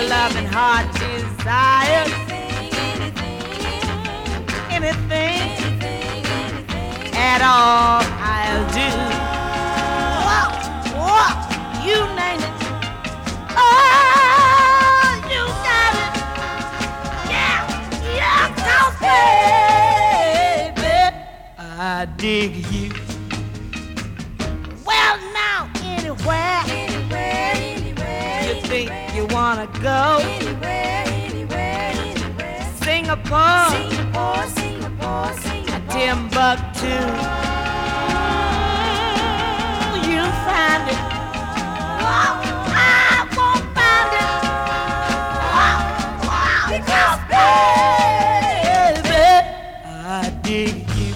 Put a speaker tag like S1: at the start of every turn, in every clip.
S1: loving heart desires anything at all, I'll do. Whoa, you name it. Oh, you got it. Yeah, 'cause baby, I dig you. Well, now anywhere you think you wanna go, Singapore, Timbuktu, you find it. I won't find it. Because baby, I dig you.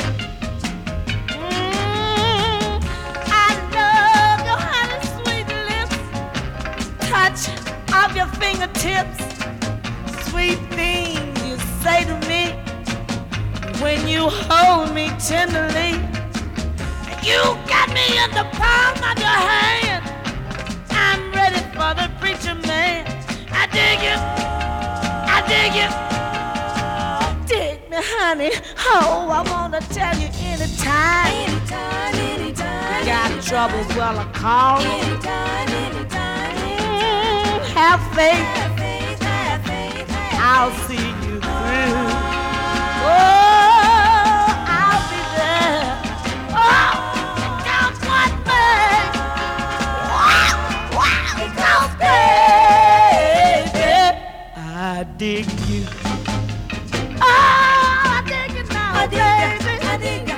S1: I love your honey sweet lips, touch of your fingertips, sweet things you say to me when you hold me tenderly. You got me in the palm of your hand. I'm ready for the preacher man. I dig you. I dig you. Dig me, honey. Oh, I wanna tell you anytime. You got troubles, well, I call me. Have faith. I'll see you through. Oh, I'll be there. Oh, count one thing. Because baby, I dig you. Oh, I dig it now, baby. I dig